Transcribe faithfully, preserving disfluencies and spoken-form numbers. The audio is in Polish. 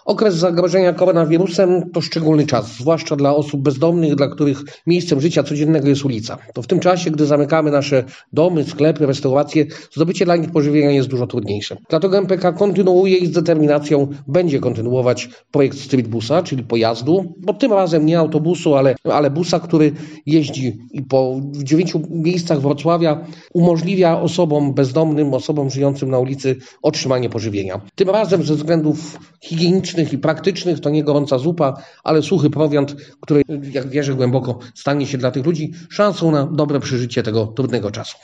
Okres zagrożenia koronawirusem to szczególny czas, zwłaszcza dla osób bezdomnych, dla których miejscem życia codziennego jest ulica. To w tym czasie, gdy zamykamy nasze domy, sklepy, restauracje, zdobycie dla nich pożywienia jest dużo trudniejsze. Dlatego M P K kontynuuje i z determinacją będzie kontynuować projekt Streetbusa, czyli pojazdu, bo tym razem nie autobusu, ale, ale busa, który jeździ i po w dziewięciu miejscach Wrocławia umożliwia osobom bezdomnym, osobom żyjącym na ulicy otrzymanie pożywienia. Tym razem ze względów higienicznych i praktycznych to nie gorąca zupa, ale suchy prowiant, który, jak wierzę głęboko, stanie się dla tych ludzi szansą na dobre przeżycie tego trudnego czasu.